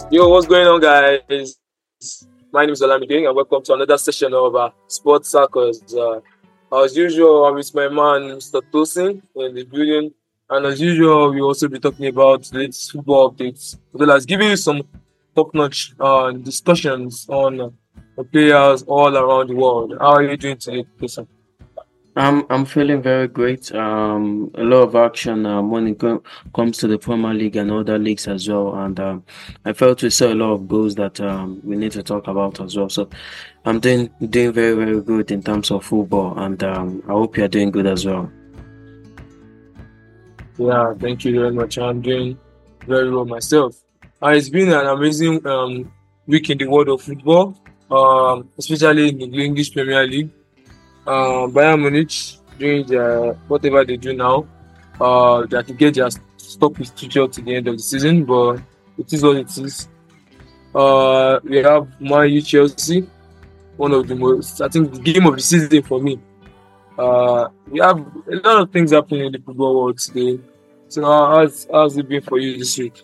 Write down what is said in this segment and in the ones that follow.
Yo, what's going on, guys? My name is Olamide, and welcome to another session of Sports Circles. As usual, I'm with my man, Mr. Tosin, in the building. And as usual, we also be talking about the latest football updates, as well as giving you some top-notch discussions on the players all around the world. How are you doing today, Tosin? I'm feeling very great. A lot of action when comes to the Premier League and other leagues as well. And I felt we saw a lot of goals that we need to talk about as well. So I'm doing very very good in terms of football, and I hope you're doing good as well. Yeah, thank you very much. I'm doing very well myself. It's been an amazing week in the world of football, especially in the English Premier League. Bayern Munich doing their whatever they do now. They have to get their stop with Tuchel to the end of the season, but it is what it is. We have Man U Chelsea, one of the most, I think, the game of the season for me. We have a lot of things happening in the football world today. So, how's it been for you this week?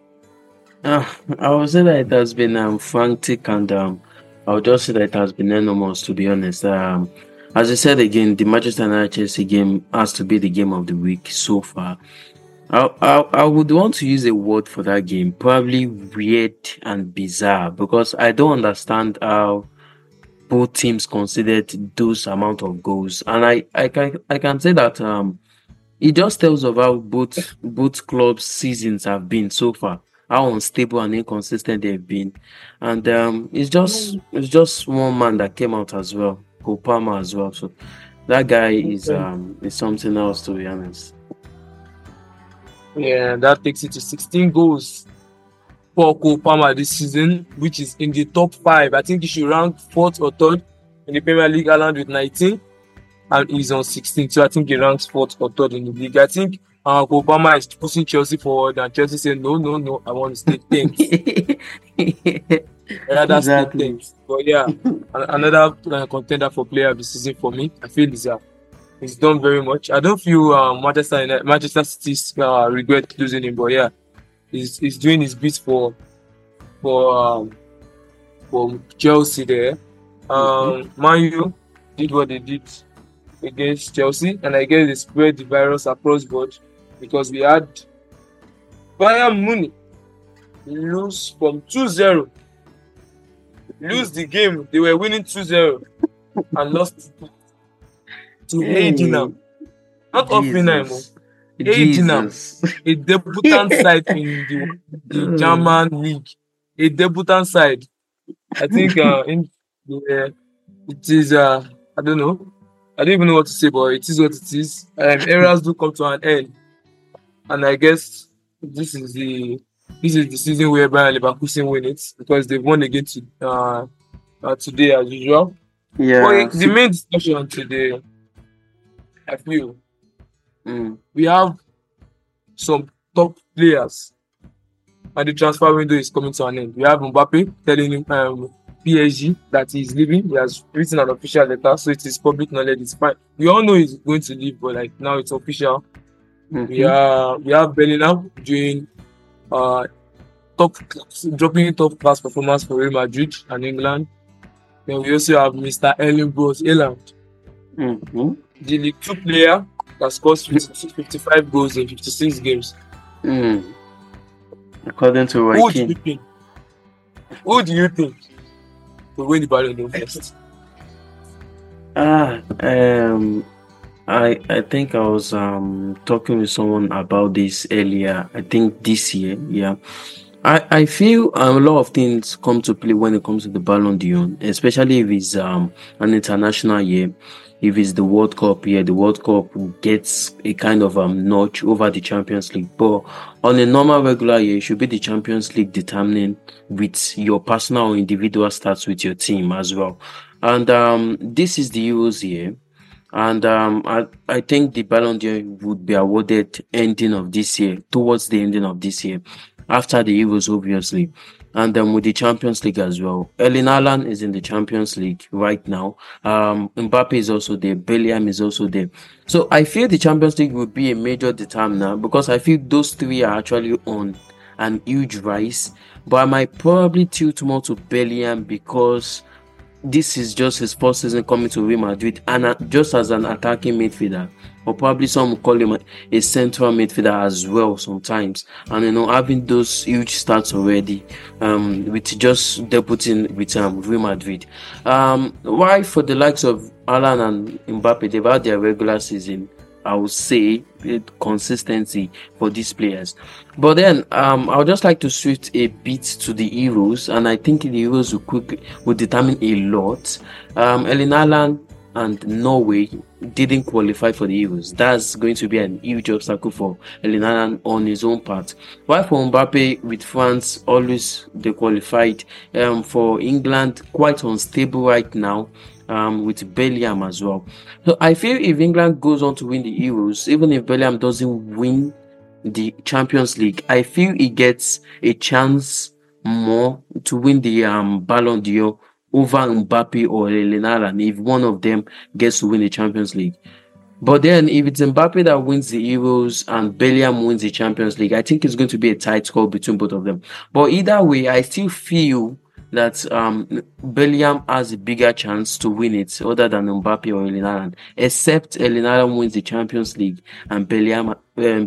I would say that it has been frantic, and I would just say that it has been enormous, to be honest. As I said again, the Manchester United Chelsea game has to be the game of the week so far. I would want to use a word for that game, probably weird and bizarre, because I don't understand how both teams conceded those amount of goals, and I can say that it just tells of how both clubs' seasons have been so far, how unstable and inconsistent they've been, and it's just one man that came out as well, Kopama as well. So that guy is something else, to be honest. Yeah, that takes it to 16 goals for Cole Palmer this season, which is in the top five. I think he should rank fourth or third in the Premier League, Ireland with 19, and he's on 16. So I think he ranks fourth or third in the league. I think Cole Palmer is pushing Chelsea forward, and Chelsea said, no, no, no, I want to stay 10th. Rather stay Exactly. 10th. But yeah, another contender for player of the season for me, I feel he's done very much. I don't feel Manchester City regret losing him, but yeah, he's doing his bit for um, for Chelsea there. Mhm. Man U did what they did against Chelsea, and I guess they spread the virus across board because we had Bayern Munich lose from 2-0, lose the game. They were winning 2-0 and lost to Hey, Heidenheim, not Hoffenheim, Jesus, Heidenheim, Jesus. a debutant side in the German league, a debutant side. I think in the, it is I don't know. I don't even know what to say, but it is what it is. Eras do come to an end, and I guess this is the this is the season where Bayern Leverkusen win it because they've won again today as usual. Yeah. But the main discussion today, I feel Mm, we have some top players, and the transfer window is coming to an end. We have Mbappe telling him PSG that he's leaving. He has written an official letter, so it is public knowledge. It's fine. We all know he's going to leave, but like now it's official. mhm. We have Bellingham doing uh top dropping top class performance for Real Madrid and England. Then we also have Mr. Erling Bros Haaland, Mhm. the League Two player that scores 55 goals in 56 games. Mm. According to Roy Who do you Keane. think? Who do you think will win the Ballon d'Or first? Ah, I think I was talking with someone about this earlier. I think this year, yeah. I feel a lot of things come to play when it comes to the Ballon d'Or, especially if it's an international year. If it's the World Cup year, the World Cup gets a kind of notch over the Champions League. But on a normal regular year, it should be the Champions League determining with your personal or individual stats with your team as well. And this is the Euros year. And I think the Ballon d'Or would be awarded ending of this year, towards the ending of this year, after the Euros, obviously. And then with the Champions League as well. Erling Haaland is in the Champions League right now. Mbappe is also there. Bellingham is also there. So I feel the Champions League would be a major determiner because I feel those three are actually on an huge rise, but I might probably tilt more to Bellingham because this is just his first season coming to Real Madrid, and just as an attacking midfielder, or probably some call him a central midfielder as well sometimes. And having those huge stats already, with just debuting with Real Madrid. Why for the likes of Alan and Mbappe, they've had their regular season, I would say, consistency for these players. But then I would just like to switch a bit to the Euros, and I think the Euros will determine a lot. Erling Haaland and Norway didn't qualify for the Euros. That's going to be an huge obstacle for Erling Haaland on his own part. While for Mbappe with France, always they qualified. For England, quite unstable right now. With Bellingham as well. So I feel if England goes on to win the Euros, even if Bellingham doesn't win the Champions League, I feel he gets a chance more to win the Ballon d'Or over Mbappe or Erling Haaland if one of them gets to win the Champions League. But then if it's Mbappe that wins the Euros and Bellingham wins the Champions League, I think it's going to be a tight score between both of them. But either way, I still feel that Bellingham has a bigger chance to win it other than Mbappe or Erling Haaland, except Erling Haaland wins the Champions League and Bellingham and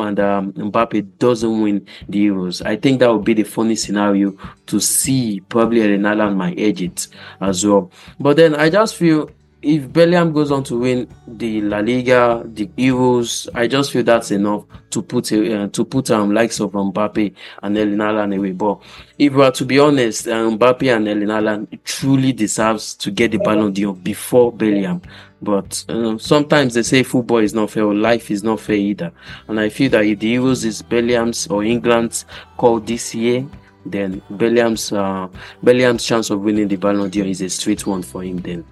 Mbappe doesn't win the Euros. I think that would be the funny scenario to see. Probably Erling Haaland might edge it as well. But then I just feel if Bellingham goes on to win the La Liga, the Euros, I just feel that's enough to put likes of Mbappe and Erling Haaland away. But if we are to be honest, Mbappe and Erling Haaland truly deserves to get the Ballon d'Or before Bellingham. But sometimes they say football is not fair, or life is not fair either. And I feel that if the Euros is Bellingham's or England's call this year, then Bellingham's chance of winning the Ballon d'Or is a straight one for him then.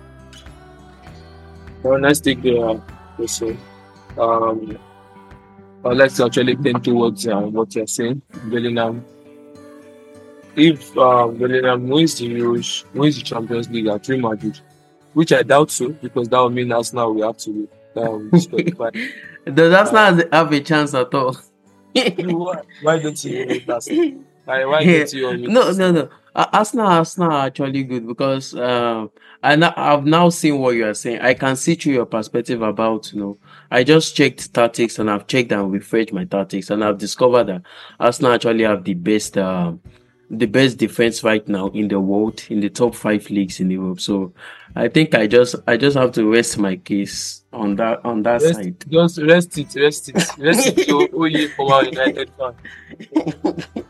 Well, nice take there, also. I'd like to actually tend towards what you're saying, Bellingham. If Bellingham wins the Euros, wins the Champions League at Real Madrid, which I doubt so, because that would mean Arsenal will have to disqualify. Does Arsenal have a chance at all? Why don't you want Arsenal? Why don't you want me? No. Arsenal are actually good because I've now seen what you are saying. I can see through your perspective about, I just checked tactics and I've checked and refreshed my tactics and I've discovered that Arsenal actually have the best defense right now in the world, in the top 5 leagues in Europe. So I think I just have to rest my case on that side. Just rest it. So you for United fan.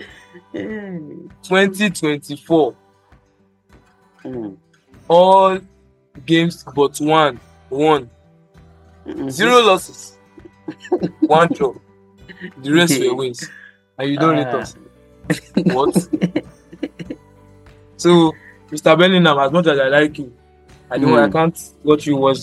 2024. All games but one won. 0 losses. 1 draw. The rest were wins. And you don't rate us. What? So, Mr. Bellingham, as much as I like you, I can't watch you win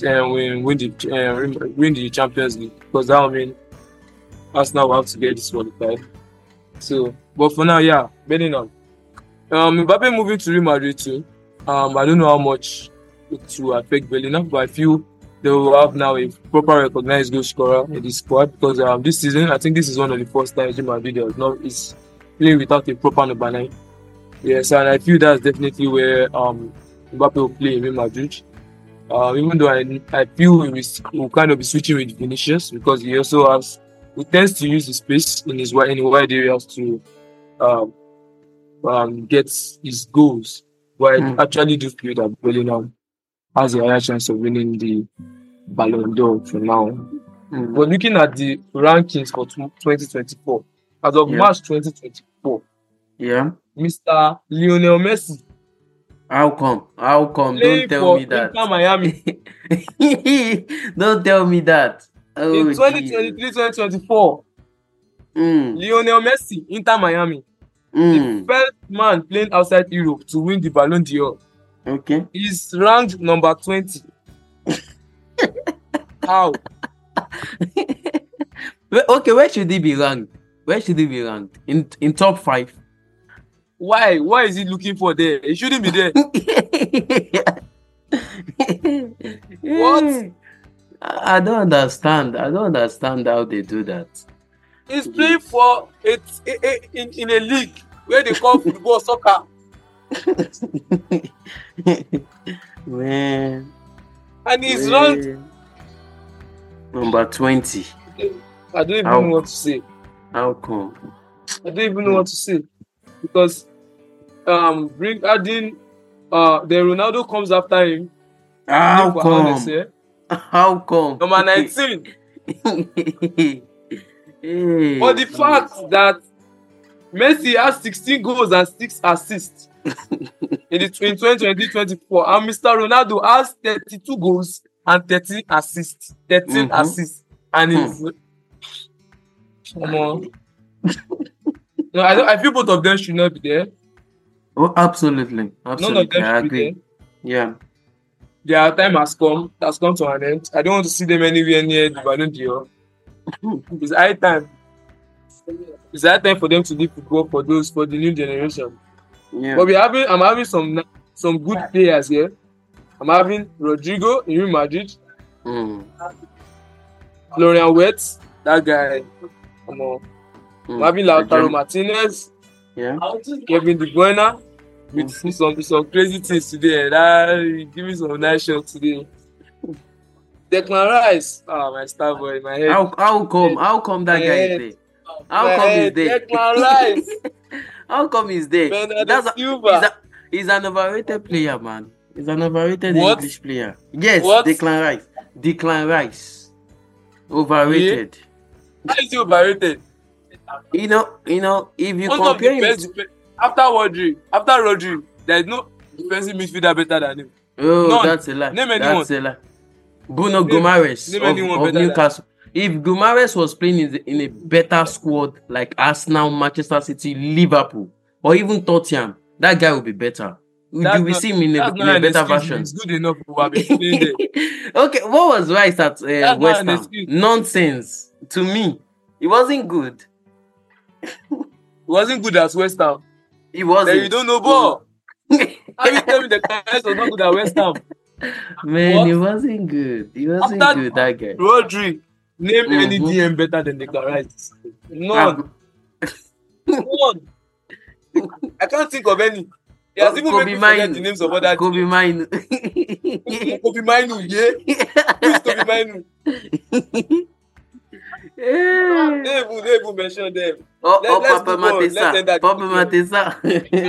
the Champions League, because that will mean Arsenal will have to get disqualified. So, but for now, yeah, Bellingham. Mbappe moving to Real Madrid too. I don't know how much it will affect Bellingham, but I feel they will have now a proper recognized goal scorer in the squad, because this season, I think this is one of the first times Real Madrid is playing without a proper number 9. Yes, and I feel that's definitely where Mbappe will play in Real Madrid. Even though I feel we'll kind of be switching with Vinicius, because he tends to use the space in wide areas to get his goals. But I actually do feel that Bellingham has a higher chance of winning the Ballon d'Or for now. But looking at the rankings for 2024, as of March 2024, Mr. Lionel Messi. How come? Don't tell me that. Inter Miami. Don't tell me that. In 2023-2024, Lionel Messi, Inter Miami, the first man playing outside Europe to win the Ballon d'Or. Okay. He's ranked number 20. How? Okay, where should he be ranked? In top 5? Why? Why is he looking for there? He shouldn't be there. What? I don't understand how they do that. He's playing for in a league where they call football soccer. Man. And he's ranked number 20. I don't even know what to say. How come? I don't even know what to say. Because then Ronaldo comes after him. How come? How come? Number 19. But the fact that Messi has 16 goals and 6 assists in 2020-24, and Mr. Ronaldo has 32 goals and 13 assists. 13 assists. And he's come on. No, I feel both of them should not be there. Oh, absolutely. None of them should be there. Yeah. Their time has come to an end. I don't want to see them anywhere near the Ballon d'Or. It's high time. It's high time for them to leave football for the new generation. Yeah. But I'm having some good players here. I'm having Rodrigo in Real Madrid. Florian Wirtz, that guy. Come on. I'm having Lautaro Martinez. Yeah. Kevin De Bruyne. With some crazy things today. Give me some nice shots today. Declan Rice. Oh, my star boy in my head. How come that guy is there? How come he's there? Declan Rice. How come he's there? He's an overrated player, man. He's an overrated English player. Yes, what? Declan Rice. Overrated. How is he overrated? You know, if you compare him after Rodri, there is no defensive midfielder better than him. Oh, none. That's a lie. Name anyone. That's a lie. Bruno Guimaraes of Newcastle. If Guimaraes was playing in a better squad like Arsenal, Manchester City, Liverpool, or even Tottenham, that guy will be better. You will see him in a better version. It's good enough to have been playing there. Okay, what was Rice at West Ham? Nonsense. To me, it wasn't good. It wasn't good at West Ham. It wasn't. Then you don't know ball. How you tell me the guys was not good at West Ham? Man, it wasn't good. It wasn't good, that guy. Rodri, name any DM better than Declan Rice. None. None. I can't think of any. He has even made me forget the names of other Kobe Minu. Kobe Minu, yeah? Who is Kobe Minu? They even mention them. Papa Matesa.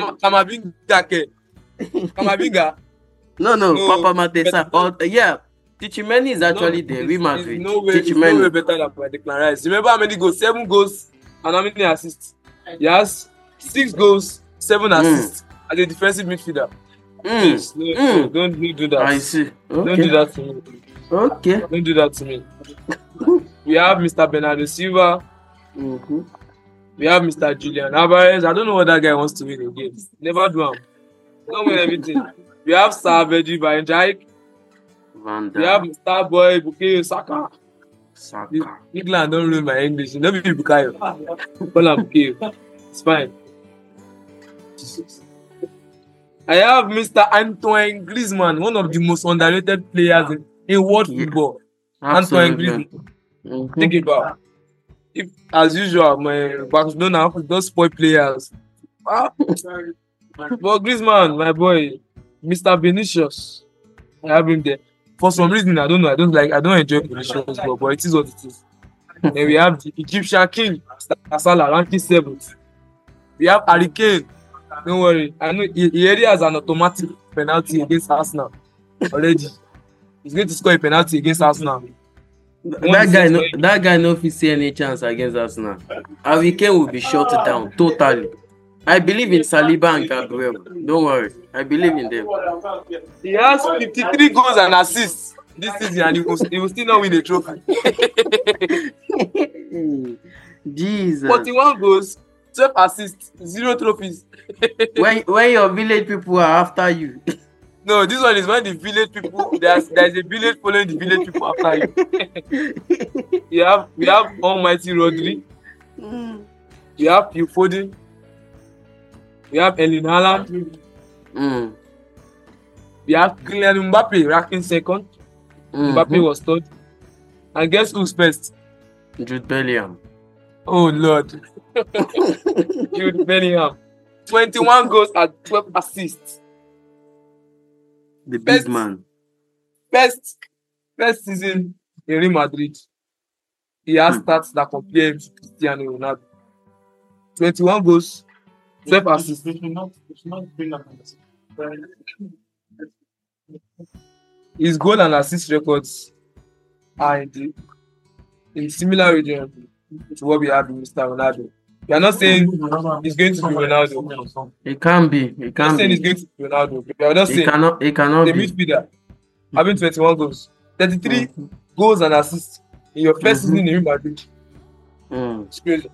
Kamavinga. No, Papa Matesa. Yeah. Tchouaméni is actually there. Real Madrid. No way better than Declan Rice. Remember how many goals? 7 goals and how many assists? He has 6 goals, 7 assists as a defensive midfielder. Please, don't do that. I see. Okay. Don't do that to me. Okay. Don't do that to me. We have Mr. Bernardo Silva. We have Mr. Julian Alvarez. I don't know what that guy wants to win again. Never do him. Don't win everything. We have Virgil van Dijk. We have Mr. Boy Bukayo Saka. England don't ruin my English. Don't be Bukayo. Call him Bukayo. It's fine. I have Mr. Antoine Griezmann, one of the most underrated players in world football. Antoine Griezmann. Think about if, as usual, my Barcelona don't spoil players. But Griezmann, my boy, Mr. Vinicius, I have him there. For some reason, I don't know. I don't enjoy Vinicius, but it is what it is. Then we have the Egyptian king, Salah, ranking 7th. We have Harry Kane. Don't worry. I know he already has an automatic penalty against Arsenal already. He's going to score a penalty against Arsenal. That guy no fit see any chance against Arsenal. Harry Kane will be shut down totally. I believe in Saliba and Gabriel. Don't worry. I believe in them. He has 53 goals and assists this season and he will still not win a trophy. Jesus. 41 goals, 12 assists, 0 trophies. when your village people are after you. No, this one is when the village people, there's a village following the village people after you. We have Almighty Rodri. We have Phil Foden. We have Erling Haaland. We have Kylian Mbappe ranking 2nd. Mbappe was 3rd. And guess who's first? Jude Bellingham. Oh Lord. Jude Bellingham. 21 goals and 12 assists. The big First, man. first season in Real Madrid. He has stats that compare him to Cristiano Ronaldo. 21 goals, 12 assists. His goal and assist records are in similar region to what we have in Mr. Ronaldo. We are not saying he's going to be Ronaldo. It can be. It We are can not saying he's be. going to be Ronaldo. We are not It saying cannot. It cannot the be. midfielder having 21 goals, 33 goals and assists in your first season in Real Madrid. It's crazy.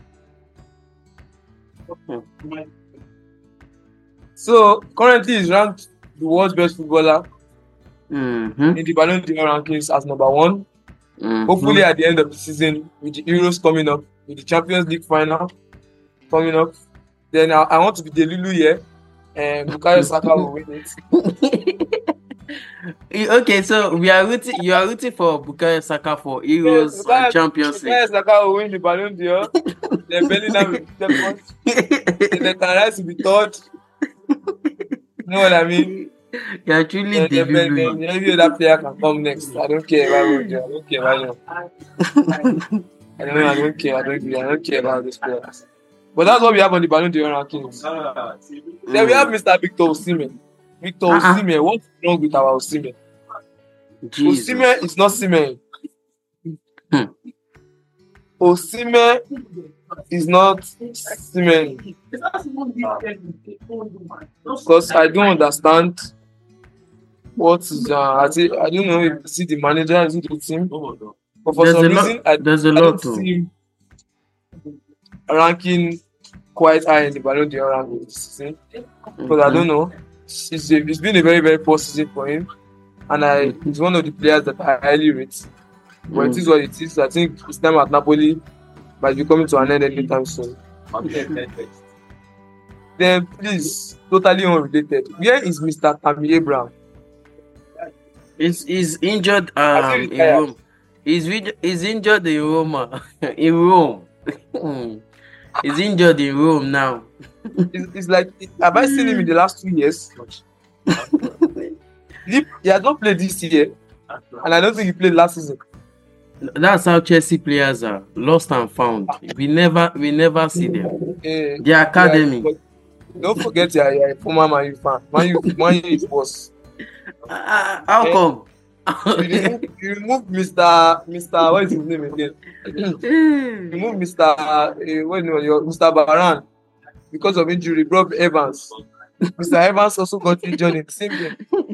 So currently he's ranked the world's best footballer in the Ballon d'Or rankings as number 1. Hopefully at the end of the season, with the Euros coming up, with the Champions League final coming up, then I want to be the Lulu here, and Bukayo Saka will win it. Okay, so we are rooting. You are rooting for Bukayo Saka for Euros and Champions League. Bukayo Saka will win the Ballon d'Or. Then Bellingham will be second. Then Rice will be third. You know what I mean? You are truly the Then Lulu. every other player can come next. I don't care about Rojo. I don't care about him. I don't care about these players. But that's what we have on the Ballon d'Or rankings. Then we have Mr. Victor Osimhen. Victor Osimhen, what's wrong with our Osimhen? Jesus. Osimhen is not Osimhen. Osimhen is not Osimhen. Because I don't understand what is I don't know if you see the manager, is it the team? But for some reason, I don't see him ranking quite high in the Ballon d'Or ranking this season. Because I don't know. It's been a very, very poor season for him. And he's one of the players that I highly rate. But it is what it is. I think his time at Napoli might be coming to an end anytime soon. Then please, totally unrelated. Where is Mr. Tammy Abraham? He's injured in Rome. He's injured in Roma. In Rome. He's injured in Rome now. It's like, have I seen him in the last 2 years? He has not played this year, and I don't think he played last season. That's how Chelsea players are, lost and found. We never see them. The academy. Yeah, don't forget you're a former Man U fan. Man U is boss. How come? You remove Mr. What is his name again? Remove Mr. Baran because of injury. Rob Evans. Mr. Evans also got injured in the same game.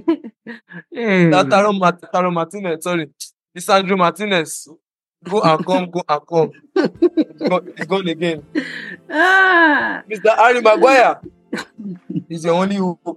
Taro Martinez, sorry. Lisandro Martinez. Go and come. He's gone again. Mr. Harry Maguire. He's your only hope.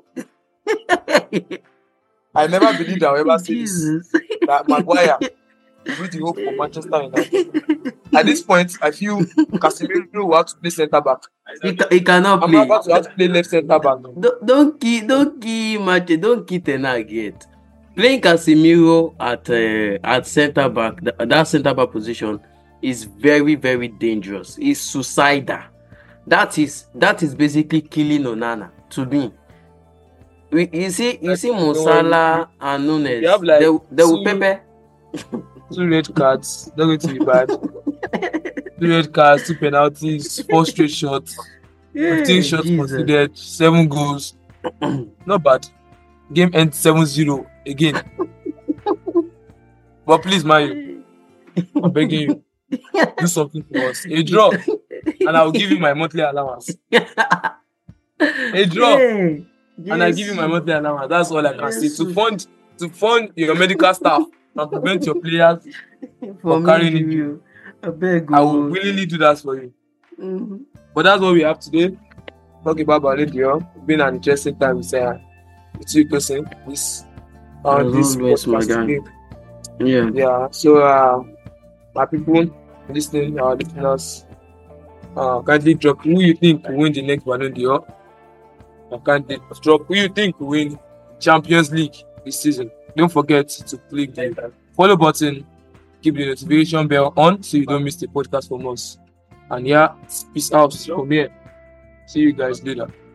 I never believed I would ever say this. That Maguire is the hope for Manchester United. At this point, I feel Casemiro will have to play centre back. He cannot play. I'm about to have to play left centre back. Don't key Ten Hag yet. Playing Casemiro at centre back, that centre back position is very, very dangerous. It's suicidal. That is basically killing Onana to me. You see Mo Salah and Nunes. They will pepper. 2 red cards, not going to be bad. 2 red cards, 2 penalties, 4 straight shots, 15 shots conceded, 7 goals. Not bad. Game ends 7-0 again. But please, Man U, I'm begging you, do something for us. A draw, and I'll give you my monthly allowance. A draw, and I'll give you my monthly allowance. That's all I can say. To fund your medical staff and prevent your players from carrying you. I will willingly do that for you. But that's what we have today. Talk about Ballon d'Or. Been an interesting time with you, person. This podcast. Yeah. So, my people listening, our listeners, kindly drop who you think will win the next Ballon d'Or. Kindly drop who you think will win Champions League this season. Don't forget to click the follow button, keep the notification bell on so you don't miss the podcast from us. And yeah, peace out from here. See you guys later.